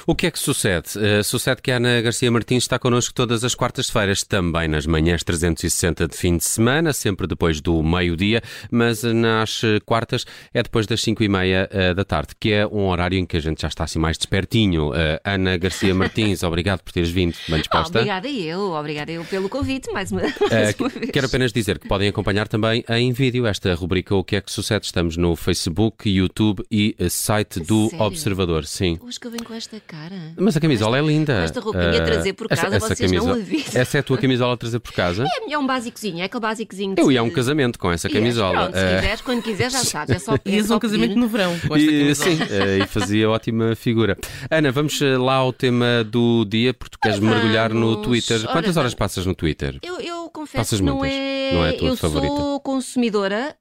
O que é que sucede? Sucede que a Ana Garcia Martins está connosco todas as quartas-feiras, também nas manhãs 360 de fim de semana, sempre depois do meio-dia, mas nas quartas é depois das 5h30 da tarde, que é um horário em que a gente já está assim mais despertinho. Ana Garcia Martins, obrigado por teres vindo, bem disposta. Obrigada eu pelo convite, mais uma vez. Quero apenas dizer que podem acompanhar também em vídeo esta rubrica O que é que sucede. Estamos no Facebook, YouTube e site do Sério? Observador. Sim. Hoje que eu venho com esta cara. Mas a camisola é linda. Com esta roupinha a trazer por casa, vocês não avisam. Essa é a tua camisola a trazer por casa? É um básicozinho, é aquele básicozinho. Eu ia a um casamento com essa camisola. Pronto, se quiseres, quando quiseres, já sabes. É só Ias a um casamento no verão com esta camisola. Sim, e fazia ótima figura. Ana, vamos lá ao tema do dia, porque tu queres mergulhar no Twitter. Quantas horas passas no Twitter? Eu confesso Passas que não muitas. é... Não é a tua eu favorita? sou consumidora,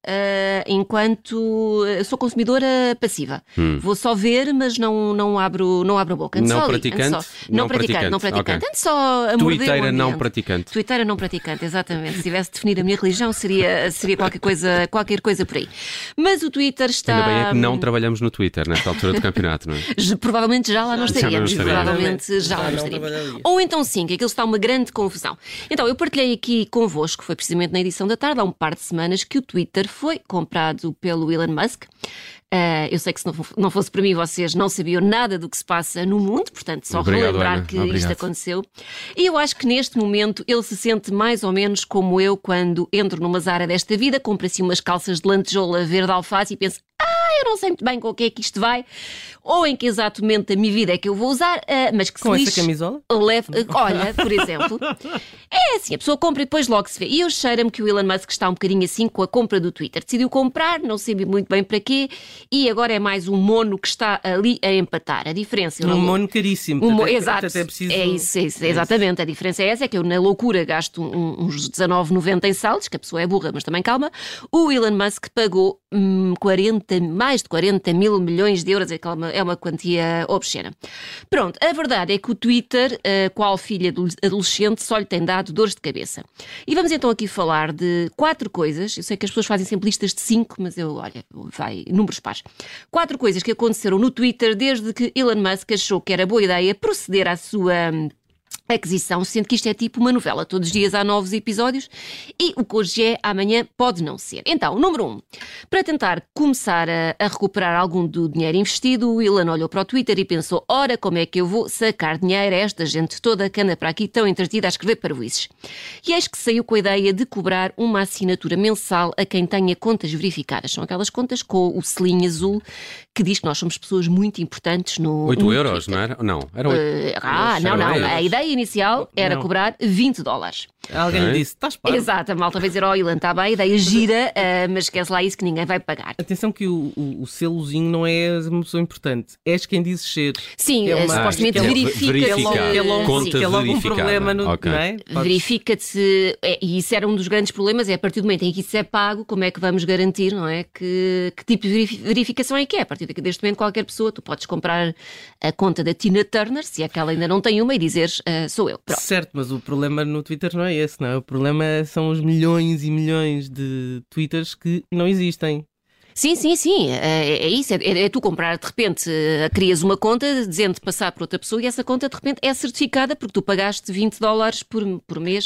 sou consumidora passiva. Vou só ver, mas não abro a boca. Ando Não só ali, praticante? ando só. Não praticante. Ok. Ando só a morder o Twitteira ambiente. não praticante. Twitteira não praticante, exatamente. Se tivesse de definir a minha religião, seria qualquer coisa por aí. Mas o Twitter está... Ainda bem é que não trabalhamos no Twitter nesta altura do campeonato, não é? Provavelmente já lá não estaríamos. estaríamos. Ou então sim, que aquilo está uma grande confusão. Então, eu partilhei aqui convosco, foi precisamente na edição da tarde, há um par de semanas, que o Twitter foi comprado pelo Elon Musk. Eu sei que se não fosse para mim, vocês não sabiam nada do que se passa no mundo, portanto, só relembrar Ana. que Obrigado. isto aconteceu. E eu acho que neste momento ele se sente mais ou menos como eu quando entro numa Zara desta vida, compro assim umas calças de lantejoula verde alface e penso, eu não sei muito bem com o que é que isto vai, ou em que exato momento da minha vida é que eu vou usar, mas que se Com lixe, essa camisola? olha, por exemplo, é assim, a pessoa compra e depois logo se vê. E eu cheiro-me que o Elon Musk está um bocadinho assim com a compra do Twitter. Decidiu comprar, não sabia muito bem para quê, e agora é mais um mono que está ali a empatar. A diferença... Um mono caríssimo. Exato, até preciso... é isso, exatamente. A diferença é essa, é que eu na loucura gasto uns 19,90 em saldos, que a pessoa é burra, mas também calma. O Elon Musk pagou mais de 40 mil milhões de euros, é uma quantia obscena. Pronto, a verdade é que o Twitter, qual filha adolescente, só lhe tem dado dores de cabeça. E vamos então aqui falar de 4 coisas, eu sei que as pessoas fazem sempre listas de 5, mas vai, números pares. 4 coisas que aconteceram no Twitter desde que Elon Musk achou que era boa ideia proceder à sua aquisição, sendo que isto é tipo uma novela. Todos os dias há novos episódios e o que hoje é, amanhã pode não ser. Então, número 1. Para tentar começar a recuperar algum do dinheiro investido, o Elon olhou para o Twitter e pensou, ora, como é que eu vou sacar dinheiro a esta gente toda que anda para aqui tão entretida a escrever parvoíces? E eis que saiu com a ideia de cobrar uma assinatura mensal a quem tenha contas verificadas. São aquelas contas com o selinho azul que diz que nós somos pessoas muito importantes no 8 euros, Twitter. não era? Não, era 8 não. A ideia inicial era cobrar $20. Alguém disse, estás pago. Exato, a malta vai dizer, Elon, está bem, a ideia gira, mas esquece lá isso que ninguém vai pagar. Atenção que o selozinho não é uma pessoa importante. És quem dizes ser. Sim, supostamente verifica-se. Conta é logo um verificada. problema no... Ok. Não é? Verifica-se, e isso era um dos grandes problemas, é a partir do momento em que isso é pago, como é que vamos garantir, não é? Que tipo de verificação é que é? A partir deste momento, qualquer pessoa, tu podes comprar a conta da Tina Turner, se é que ela ainda não tem uma, e dizeres, sou eu. Pronto. Certo, mas o problema no Twitter não é esse, não é? O problema são os milhões e milhões de Twitters que não existem. Sim, é isso, é tu comprar, de repente, crias uma conta dizendo passar para outra pessoa e essa conta de repente é certificada porque tu pagaste $20 por mês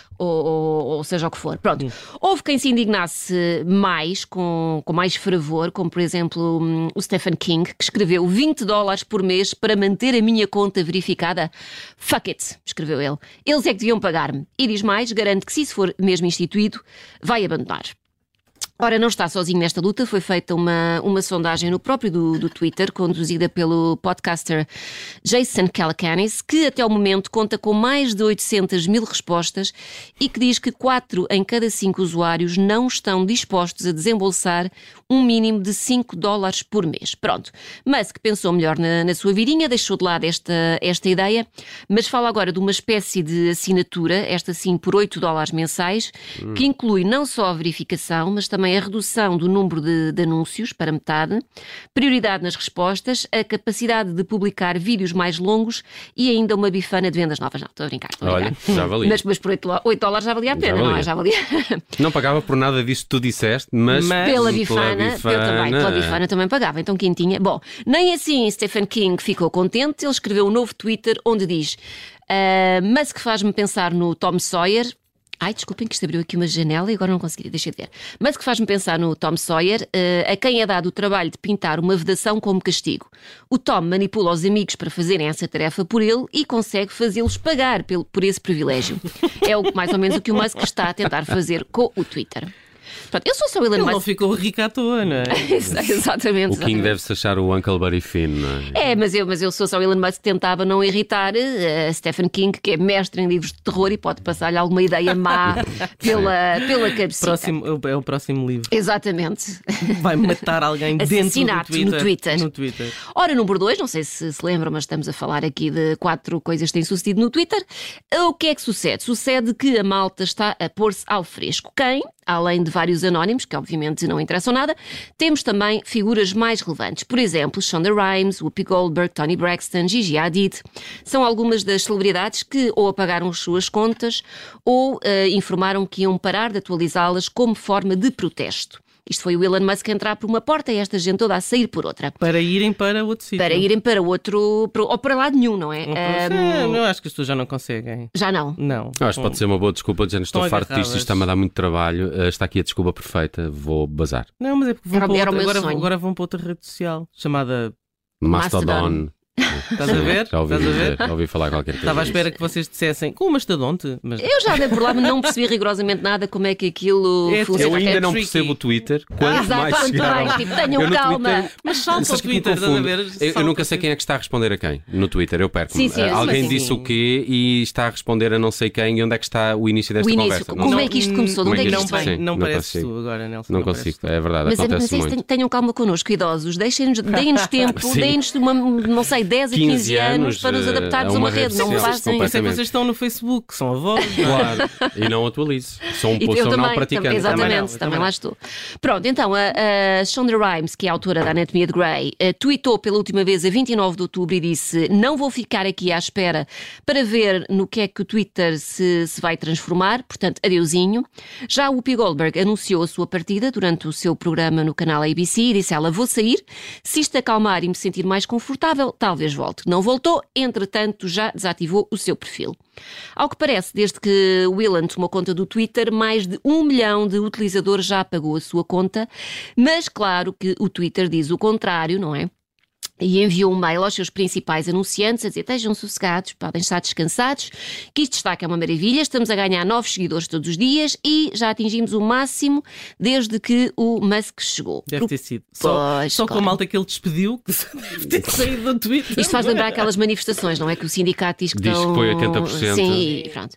ou seja o que for. Pronto, houve quem se indignasse mais, com mais fervor, como por exemplo o Stephen King, que escreveu $20 por mês para manter a minha conta verificada. Fuck it, escreveu ele. Eles é que deviam pagar-me. E diz mais, garante que se isso for mesmo instituído, vai abandonar. Ora, não está sozinho nesta luta, foi feita uma sondagem no próprio do Twitter, conduzida pelo podcaster Jason Calacanis, que até ao momento conta com mais de 800 mil respostas e que diz que 4 em cada 5 usuários não estão dispostos a desembolsar um mínimo de $5 por mês. Pronto, Musk pensou melhor na sua vidinha, deixou de lado esta ideia, mas fala agora de uma espécie de assinatura, esta sim por $8 mensais, que inclui não só a verificação, mas também também a redução do número de anúncios para metade, prioridade nas respostas, a capacidade de publicar vídeos mais longos e ainda uma bifana de vendas novas. Não, estou a brincar. Olha, já valia. Mas por $8 já valia a pena, não é? Já valia. Não pagava por nada disso que tu disseste, mas pela bifana também pagava, então quentinha. Bom, nem assim Stephen King ficou contente, ele escreveu um novo Twitter onde diz: Musk faz-me pensar no Tom Sawyer. Ai, desculpem que isto abriu aqui uma janela e agora não consegui, deixa de ver. Mas que faz-me pensar no Tom Sawyer, a quem é dado o trabalho de pintar uma vedação como castigo. O Tom manipula os amigos para fazerem essa tarefa por ele e consegue fazê-los pagar por esse privilégio. É mais ou menos o que o Musk está a tentar fazer com o Twitter. Pronto, eu sou só o Elon Musk. Ele não ficou rico à toa, não é? Exatamente. O King deve-se achar o Uncle Buddy Finn, não é? Mas eu sou só o Elon Musk que tentava não irritar Stephen King, que é mestre em livros de terror e pode passar-lhe alguma ideia má pela cabecita. É o próximo livro. Exatamente. Vai matar alguém dentro do Twitter. No Twitter. Ora, número 2, não sei se lembram, mas estamos a falar aqui de 4 coisas que têm sucedido no Twitter. O que é que sucede? Sucede que a malta está a pôr-se ao fresco. Quem? Além de vários anónimos, que obviamente não interessam nada, temos também figuras mais relevantes. Por exemplo, Shonda Rhimes, Whoopi Goldberg, Toni Braxton, Gigi Hadid. São algumas das celebridades que ou apagaram as suas contas ou informaram que iam parar de atualizá-las como forma de protesto. Isto foi o Elon Musk entrar por uma porta e esta gente toda a sair por outra. Para irem para outro sítio. Para irem para outro, ou para lado nenhum, não é? Eu acho que as pessoas já não conseguem. Já não? Não. Acho que pode ser uma boa desculpa, dizendo estou farto disto, isto está-me a dar muito trabalho, está aqui a desculpa perfeita, vou bazar. Não, mas é porque agora vão para outra rede social, chamada Mastodon. Estás a ver? Já ouvi falar qualquer coisa. Estava à espera que vocês dissessem com o mastodonte. Mas... Eu já dei por lá, mas não percebi rigorosamente nada como é que aquilo funciona. Eu ainda não percebo o Twitter. Quanto mais chegar tenham calma. Mas salta o Twitter, estás a ver? Eu nunca sei quem é que está a responder a quem no Twitter. Eu perco. Alguém disse o quê e está a responder a não sei quem e onde é que está o início desta conversa. Como é que isto começou? De onde é que isto vem? Não parece tu agora, Nelson. Não consigo, é verdade. Acontece muito. Tenham calma connosco, idosos. Deem-nos tempo, deem-nos não sei, 10 a 15 anos para nos adaptarmos a uma rede. Não fazem. Mas é que vocês estão no Facebook, são avós. Claro, e não atualizo. Sou não praticante. Exatamente, também lá estou. Pronto, então a Shonda Rhimes, que é a autora da Anatomia de Grey, tweetou pela última vez a 29 de outubro e disse: não vou ficar aqui à espera para ver no que é que o Twitter se vai transformar, portanto, adeusinho. Já o Whoopi Goldberg anunciou a sua partida durante o seu programa no canal ABC e disse ela: vou sair, se isto acalmar e me sentir mais confortável, talvez volte. Não voltou, entretanto já desativou o seu perfil. Ao que parece, desde que o Elon tomou conta do Twitter, mais de 1 milhão de utilizadores já apagou a sua conta, mas claro que o Twitter diz o contrário, não é? E enviou um mail aos seus principais anunciantes a dizer: estejam sossegados, podem estar descansados, que isto está que é uma maravilha, estamos a ganhar novos seguidores todos os dias e já atingimos o máximo desde que o Musk chegou. Deve ter sido. Só com a malta que ele despediu, que deve ter saído do Twitter. Isto faz lembrar aquelas manifestações, não é? Que o sindicato diz que foi a 80%. Sim, e pronto.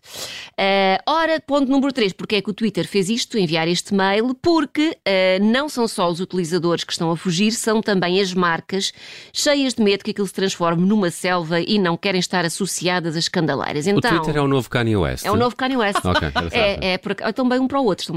Ora, ponto número 3, porque é que o Twitter fez isto, enviar este mail? Porque não são só os utilizadores que estão a fugir, são também as marcas cheias de medo que aquilo se transforme numa selva e não querem estar associadas a escandaleiras. Então, o Twitter é o novo Kanye West. É o novo Kanye West. Okay, estão bem um para o outro.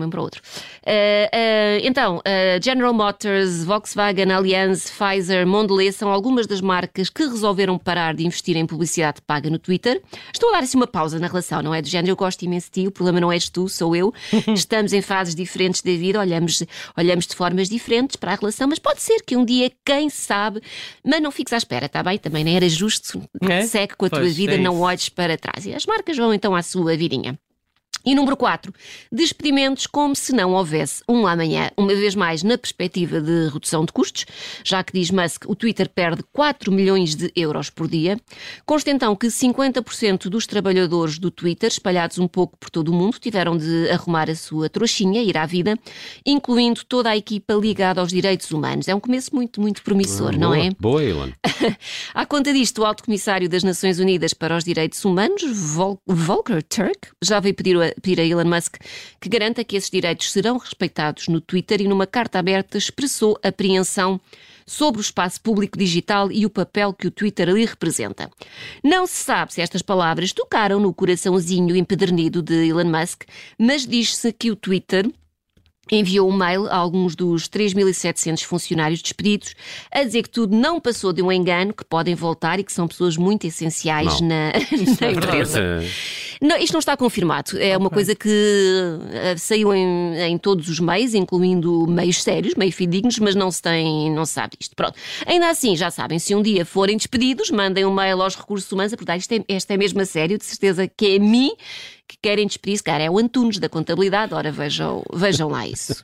Então, General Motors, Volkswagen, Allianz, Pfizer, Mondelez são algumas das marcas que resolveram parar de investir em publicidade paga no Twitter. Estou a dar assim uma pausa na relação, não é? Do género, eu gosto imenso de ti, o problema não és tu, sou eu. Estamos em fases diferentes da vida, olhamos de formas diferentes para a relação, mas pode ser que um dia, quem sabe, mas não fiques à espera, está bem? Também não era justo, segue com a tua vida, não olhes para trás. E as marcas vão então à sua vidinha. E número 4, despedimentos como se não houvesse um amanhã, uma vez mais na perspectiva de redução de custos, já que diz Musk, o Twitter perde 4 milhões de euros por dia. Consta então que 50% dos trabalhadores do Twitter, espalhados um pouco por todo o mundo, tiveram de arrumar a sua trouxinha, ir à vida, incluindo toda a equipa ligada aos direitos humanos. É um começo muito, muito promissor, não é? Boa, Elon. À conta disto, o Alto Comissário das Nações Unidas para os Direitos Humanos, Volker Turk, já veio pedir a Elon Musk que garanta que esses direitos serão respeitados no Twitter e numa carta aberta expressou apreensão sobre o espaço público digital e o papel que o Twitter ali representa. Não se sabe se estas palavras tocaram no coraçãozinho empedernido de Elon Musk, mas diz-se que o Twitter enviou um mail a alguns dos 3.700 funcionários despedidos a dizer que tudo não passou de um engano, que podem voltar e que são pessoas muito essenciais na empresa. Não, isto não está confirmado. É uma coisa que saiu em todos os meios, incluindo meios sérios, meio fidedignos, mas não se sabe disto. Pronto. Ainda assim, já sabem, se um dia forem despedidos, mandem um mail aos recursos humanos a perguntar isto é mesmo a sério, de certeza que é a mim que querem despedir-se. Cara, é o Antunes da contabilidade. Ora, vejam lá isso.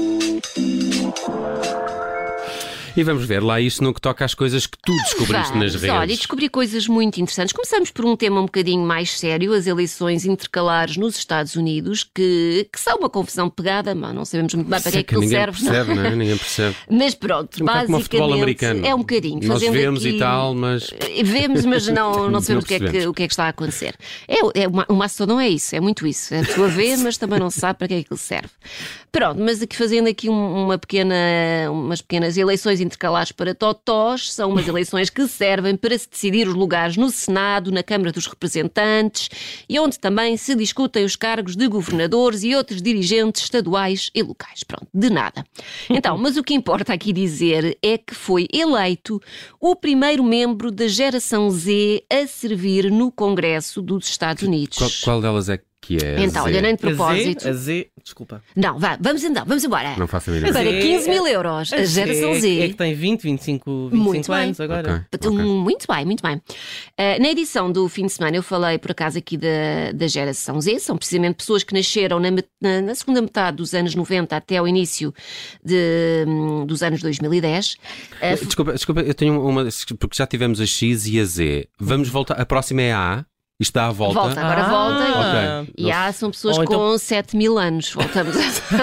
E vamos ver lá isso no que toca às coisas que tu descobriste nas redes. Olha, descobri coisas muito interessantes. Começamos por um tema um bocadinho mais sério, as eleições intercalares nos Estados Unidos, que são uma confusão pegada, mas não sabemos muito bem para que é que aquilo serve. Ninguém percebe. Mas pronto, basicamente como o futebol americano. É um bocadinho. Nós vemos aqui, e tal, mas... Vemos, mas não sabemos o que é que está a acontecer. O Mastodon é isso, é muito isso. A pessoa vê, mas também não sabe para que é que aquilo serve. Pronto, mas fazendo aqui umas pequenas eleições intercalares para totós, são umas eleições que servem para se decidir os lugares no Senado, na Câmara dos Representantes e onde também se discutem os cargos de governadores e outros dirigentes estaduais e locais. Pronto, de nada. Então, mas o que importa aqui dizer é que foi eleito o primeiro membro da geração Z a servir no Congresso dos Estados Unidos. Qual delas é que é? Então, olha, nem de propósito. A Z, desculpa. Não, vamos embora. Não faço a mínima Para ideia. 15 mil euros, a geração Z. É que tem 25 anos agora. Okay. Muito bem. Na edição do fim de semana eu falei, por acaso, aqui da geração Z. São precisamente pessoas que nasceram na segunda metade dos anos 90 até ao início dos anos 2010. Desculpa, eu tenho uma... Porque já tivemos a X e a Z. Vamos voltar... A próxima é a A. Isto dá a volta. Agora volta. Okay. E há são pessoas com 7 mil anos. Voltamos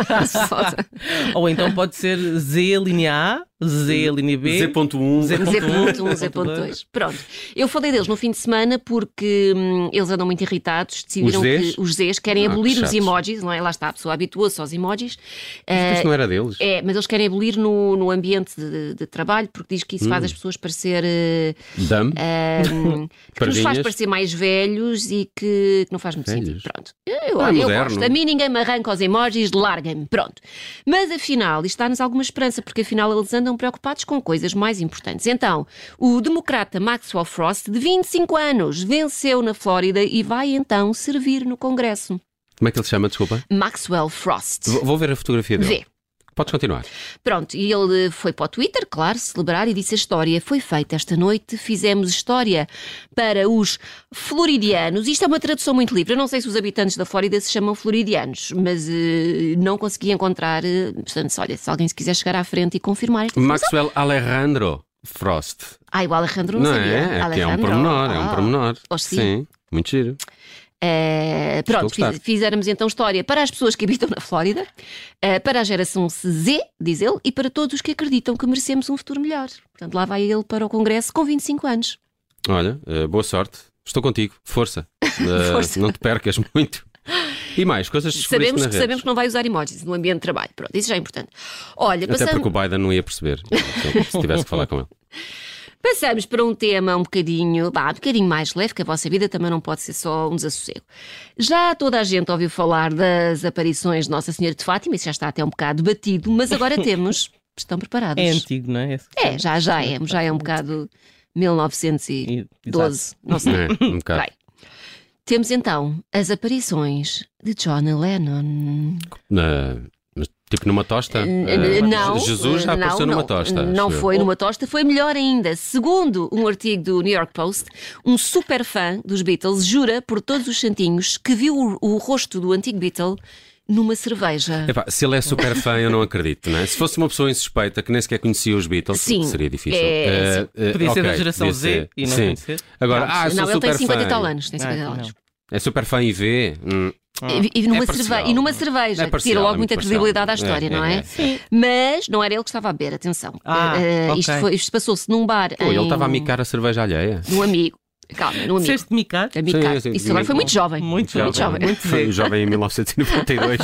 a... Ou então pode ser Z linha A, Z linha B, Z.1, Z.2. Pronto. Eu falei deles no fim de semana porque eles andam muito irritados. Decidiram que os Zs querem abolir os emojis, não é? Lá está, a pessoa habitua-se aos emojis. Isto não era deles. Mas eles querem abolir no ambiente de trabalho porque diz que isso faz as pessoas parecer... dumb. Que nos faz parecer mais velhos e que não faz muito sentido. Pronto. Eu gosto. A mim ninguém me arranca os emojis, larguem-me. Pronto. Mas afinal, isto dá-nos alguma esperança, porque afinal eles andam preocupados com coisas mais importantes. Então, o democrata Maxwell Frost, de 25 anos, venceu na Flórida e vai então servir no Congresso. Como é que ele se chama, desculpa? Maxwell Frost. Vou ver a fotografia dele. Vê. Podes continuar. Pronto, e ele foi para o Twitter, claro, celebrar e disse: a história foi feita esta noite, fizemos história para os floridianos. Isto é uma tradução muito livre. Eu não sei se os habitantes da Flórida se chamam floridianos, mas não consegui encontrar. Portanto, olha, se alguém se quiser chegar à frente e confirmar esta Maxwell Alejandro Frost. O Alejandro não sabia. É que é um pormenor, Sim, muito giro. Pronto, fizemos então história para as pessoas que habitam na Flórida, para a geração Z, diz ele, e para todos os que acreditam que merecemos um futuro melhor. Portanto, lá vai ele para o Congresso com 25 anos. Olha, boa sorte. Estou contigo. Força. Não te percas muito. E mais, coisas que sabemos que não vai usar emojis no ambiente de trabalho. Pronto, isso já é importante. Olha, até porque o Biden não ia perceber se tivesse que falar com ele. Passamos para um tema um bocadinho mais leve, que a vossa vida também não pode ser só um desassossego. Já toda a gente ouviu falar das aparições de Nossa Senhora de Fátima, isso já está até um bocado batido, mas agora temos... Estão preparados? É antigo, não é? Já é um bocado 1912. Não sei. Um bocado. Bem, temos então as aparições de John Lennon. Tipo numa tosta? Não. Jesus já apareceu numa tosta. Não foi numa tosta, foi melhor ainda. Segundo um artigo do New York Post, um super fã dos Beatles jura por todos os santinhos que viu o rosto do antigo Beatle numa cerveja. Se ele é super fã, eu não acredito, não é? Se fosse uma pessoa insuspeita que nem sequer conhecia os Beatles, seria difícil. Podia ser da geração Z e não conhecer. Agora, ele tem 50 e tal fã. anos. É super fã e vê... E numa cerveja, que tira logo muita credibilidade à história, não é? Sim. Mas não era ele que estava a beber, atenção. Okay. Isto passou-se num bar. Ele estava a micar a cerveja alheia. De um amigo. Calma, num amigo. Disseste micar? Sim, isso agora foi muito jovem. Muito jovem. Foi jovem em 1992.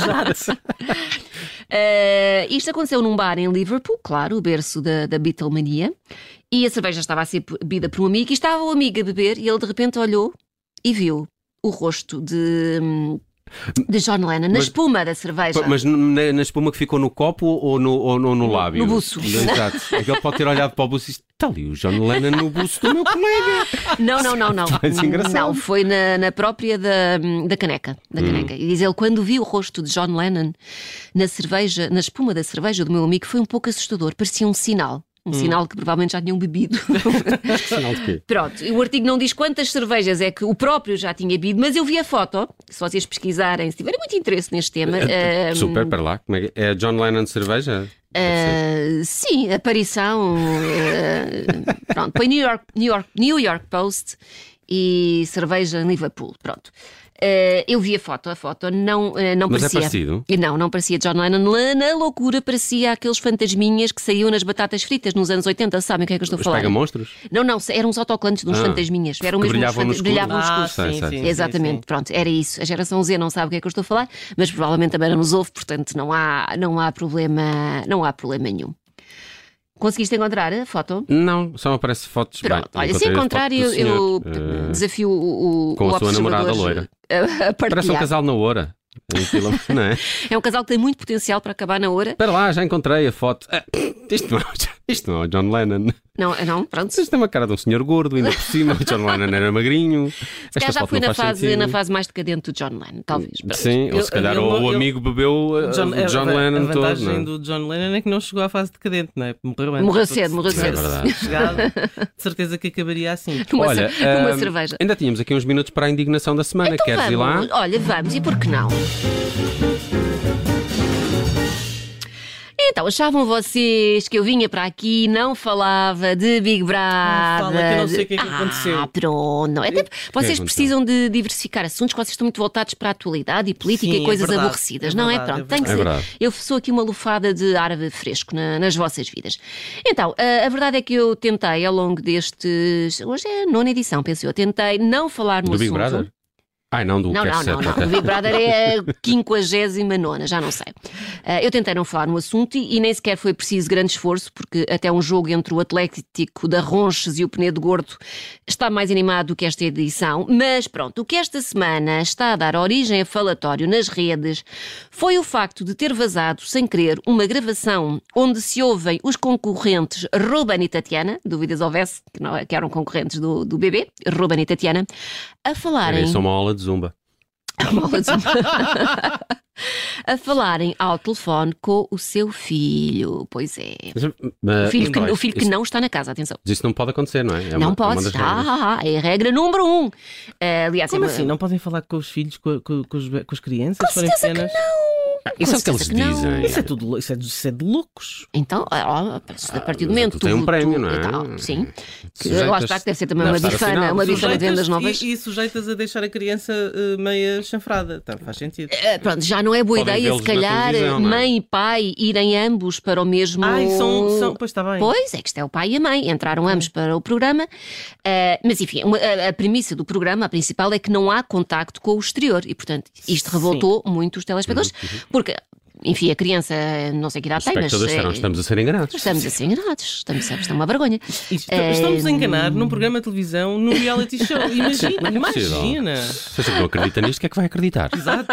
Isto aconteceu num bar em Liverpool, claro, o berço da Beatlemania. E a cerveja estava a ser bebida por um amigo. E estava o amigo a beber e ele de repente olhou e viu o rosto de De John Lennon, na espuma da cerveja. Mas na espuma que ficou no copo ou no lábio? No buço. Exato. É que ele pode ter olhado para o buço e disse: está ali o John Lennon no buço do meu colega. Não. Mais engraçado. Não, foi na própria da caneca. E diz ele, quando vi o rosto de John Lennon na cerveja, na espuma da cerveja do meu amigo, foi um pouco assustador. Parecia um sinal. Um sinal que provavelmente já tinham bebido. Sinal de quê? Pronto, o artigo não diz quantas cervejas é que o próprio já tinha bebido, mas eu vi a foto, se vocês pesquisarem, se tiverem muito interesse neste tema. Super, para lá. Como é que é? É John Lennon cerveja? Sim, aparição. Pronto, põe New York Post e cerveja Liverpool. Pronto. Eu vi a foto não Mas parecia. é parecido? Não parecia John Lennon. Lá na loucura parecia aqueles fantasminhas que saíam nas batatas fritas nos anos 80, sabem o que é que eu estou a falar? Os pega-monstros? Não, eram os autocolantes de uns fantasminhas. Eram que mesmo brilhavam no escuro. Sim. Exatamente, pronto, era isso. A geração Z não sabe o que é que eu estou a falar, mas provavelmente também não nos ouve, portanto não há problema nenhum. Conseguiste encontrar a foto? Não, só me aparece fotos. Pronto, Bem, olha, se encontrar, eu desafio o com a sua namorada loira. A partilhar. Parece um casal na hora. Não é? É um casal que tem muito potencial para acabar na hora. Espera lá, já encontrei a foto. Isto não é o John Lennon. Não, pronto. Isto tem uma cara de um senhor gordo, ainda por cima. O John Lennon era magrinho. Se calhar já fui na fase mais decadente do John Lennon, talvez. Pronto. Sim, ou se calhar o amigo bebeu o John Lennon todo. A vantagem do John Lennon é que não chegou à fase decadente, não é? Morreu cedo. É verdade. Chegado, de certeza que acabaria assim. Olha, numa cerveja. Ainda tínhamos aqui uns minutos para a indignação da semana. Então Queres ir lá? Olha, vamos, e por que não? Então, achavam vocês que eu vinha para aqui e não falava de Big Brother? Fala, que eu não sei o que é que aconteceu. Pronto. Até vocês precisam de diversificar assuntos, que vocês estão muito voltados para a atualidade e política. Sim, e coisas verdade, aborrecidas, não é? verdade, Pronto, tem que ser. verdade. Eu sou aqui uma lufada de ar fresco nas vossas vidas. Então, a verdade é que eu tentei ao longo destes... Hoje é a 9ª edição, penso eu. Tentei não falar no Do Big assunto. Brother? Não, do Não. O Big Brother é a 59ª, já não sei. Eu tentei não falar no assunto e nem sequer foi preciso grande esforço, porque até um jogo entre o Atlético da Ronches e o Penedo Gordo está mais animado do que esta edição. Mas pronto, o que esta semana está a dar origem a falatório nas redes foi o facto de ter vazado, sem querer, uma gravação onde se ouvem os concorrentes Ruben e Tatiana, dúvidas houvesse, que eram concorrentes do BB, Ruben e Tatiana, a falarem... Isso é uma aula de zumba. A falarem ao telefone com o seu filho. Pois é. O filho que não está na casa, atenção. Mas isso não pode acontecer, não é? Não pode. É a regra número 1. Aliás, Como assim? Não podem falar com os filhos, com as crianças? Com certeza que não. Isso é o que eles dizem. Isso é de loucos. Então, a partir do momento... tem um prémio, não é? Sim. Lá está, que deve ser também uma bifana de vendas novas. E sujeitas a deixar a criança meia chanfrada. Então, faz sentido. Pronto, já não é boa ideia, se calhar, mãe e pai irem ambos para o mesmo... Pois está bem. Pois, é que isto é o pai e a mãe. Entraram ambos para o programa. Mas, enfim, a premissa do programa, a principal, é que não há contacto com o exterior. E, portanto, isto revoltou muito os telespectadores. Porque, enfim, a criança não sei que idade tem, mas... Estamos a ser enganados. Estamos a ser enganados. Isto é uma vergonha. Estamos a enganar num programa de televisão, num reality show. Imagina. Se você não acredita nisto, o que é que vai acreditar? Exato.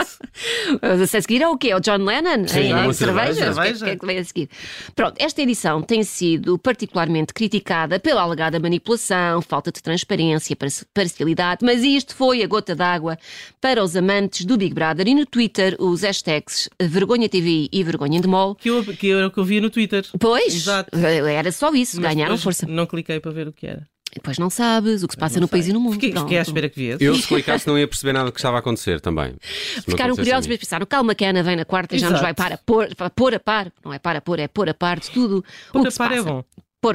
A seguir é o quê? É o John Lennon? Em cerveja? O que é que vem a seguir? Pronto, esta edição tem sido particularmente criticada pela alegada manipulação, falta de transparência, parcialidade, mas isto foi a gota d'água para os amantes do Big Brother e no Twitter os hashtags Vergonha TVI e Vergonha Endemol. Que era o que eu via no Twitter. Pois, exato. Era só isso, mas ganharam força. Não cliquei para ver o que era. Depois não sabes o que se passa no país e no mundo. Fiquei à espera que viesse. Eu, se clicasse, não ia perceber nada do que estava a acontecer também. Ficaram curiosos, mas pensaram, calma que a Ana vem na quarta e já nos vai pôr a par. Não é para pôr, é pôr a par de tudo. Pôr a par é bom.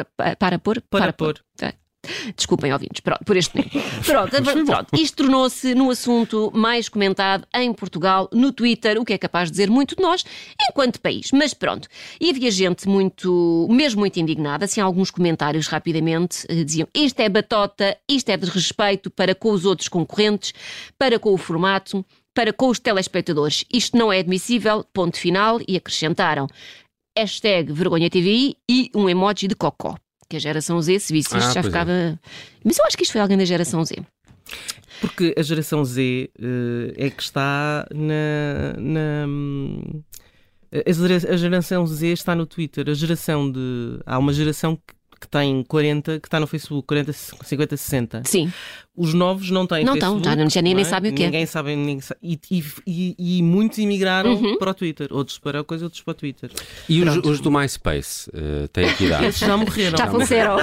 Para pôr. Desculpem, ouvintes, por este tempo. Pronto, isto tornou-se no assunto mais comentado em Portugal, no Twitter, o que é capaz de dizer muito de nós, enquanto país. Mas pronto, e havia gente mesmo muito indignada, assim, alguns comentários rapidamente diziam, isto é batota, isto é desrespeito para com os outros concorrentes, para com o formato, para com os telespectadores. Isto não é admissível, ponto final, e acrescentaram hashtag Vergonha TVI e um emoji de cocó. Que a geração Z, se visse isto, já ficava... Mas eu acho que isto foi alguém da geração Z. Porque a geração Z é que está a geração Z está no Twitter. Há uma geração que tem 40, que está no Facebook, 40, 50, 60. Sim. Os novos não têm Facebook. Já nem sabem o que é. Ninguém sabe. E muitos emigraram para o Twitter. Outros para a coisa, outros para o Twitter. E os do MySpace têm que idade? Esses já morreram. Já faleceram.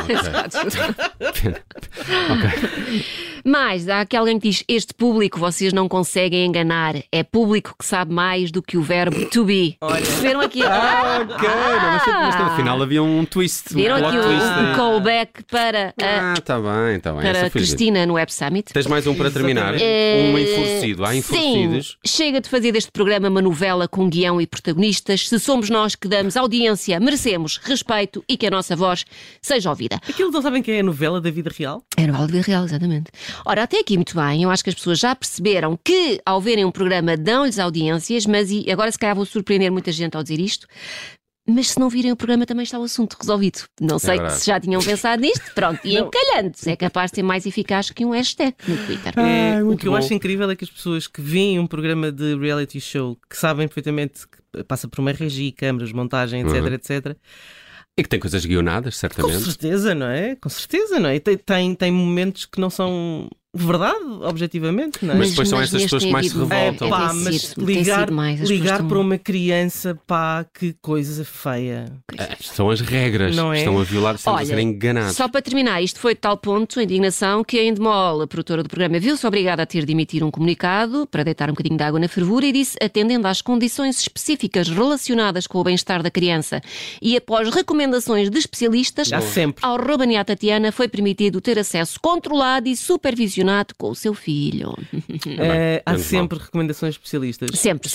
Mas há aqui alguém que diz: este público vocês não conseguem enganar. É público que sabe mais do que o verbo to be. Viram aqui? Ok, mas no final havia um twist. Viram aqui o callback para está bem. para Cristina no Web Summit. Tens mais um para terminar? Um enfurecido. Há enfurecidos. Sim, chega de fazer deste programa uma novela com guião e protagonistas. Se somos nós que damos audiência, merecemos respeito e que a nossa voz seja ouvida. Aquilo não sabem que é a novela da vida real? É a novela da vida real, exatamente. Ora, até aqui muito bem. Eu acho que as pessoas já perceberam que ao verem um programa dão-lhes audiências, mas e agora se calhar vou surpreender muita gente ao dizer isto. Mas se não virem o programa também está o assunto resolvido. Não sei se já tinham pensado nisto. Pronto, e encalhando. É capaz de ser mais eficaz que um hashtag no Twitter. O que eu acho incrível é que as pessoas que veem um programa de reality show, que sabem perfeitamente que passa por uma regi, câmaras, montagem, etc, etc. E que tem coisas guionadas, certamente. Com certeza, não é? Com certeza, não é? Tem momentos que não são verdade, objetivamente, não é? Mas depois são essas pessoas que mais se revoltam. Mas ligar para uma criança, que coisa feia. São as regras que estão a violar, estão a ser enganados. Só para terminar, isto foi de tal ponto, a indignação, que a Endemol, a produtora do programa, viu-se obrigada a ter de emitir um comunicado para deitar um bocadinho de água na fervura e disse, atendendo às condições específicas relacionadas com o bem-estar da criança e após recomendações de especialistas, ao Robaniá Tatiana foi permitido ter acesso controlado e supervisionado com o seu filho. Há sempre recomendações especialistas. Sempre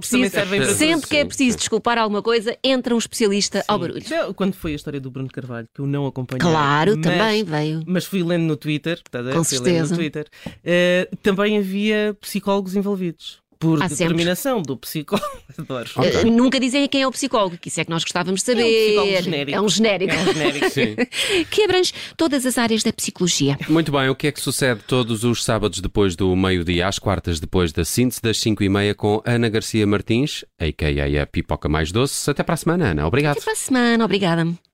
que é preciso desculpar alguma coisa, entra um especialista ao barulho. Quando foi a história do Bruno Carvalho, que eu não acompanhei. Claro, também veio. Mas fui lendo no Twitter, com certeza. Também havia psicólogos envolvidos. Por determinação do psicólogo. Adoro. Nunca dizem quem é o psicólogo, que isso é que nós gostávamos de saber. É um genérico. Sim. Que abrange todas as áreas da psicologia. Muito bem, o que é que sucede todos os sábados depois do meio-dia, às quartas depois da síntese, das 5h30 com Ana Garcia Martins, a.k.a. a Pipoca Mais Doce. Até para a semana, Ana. Obrigado. Até para a semana, obrigada.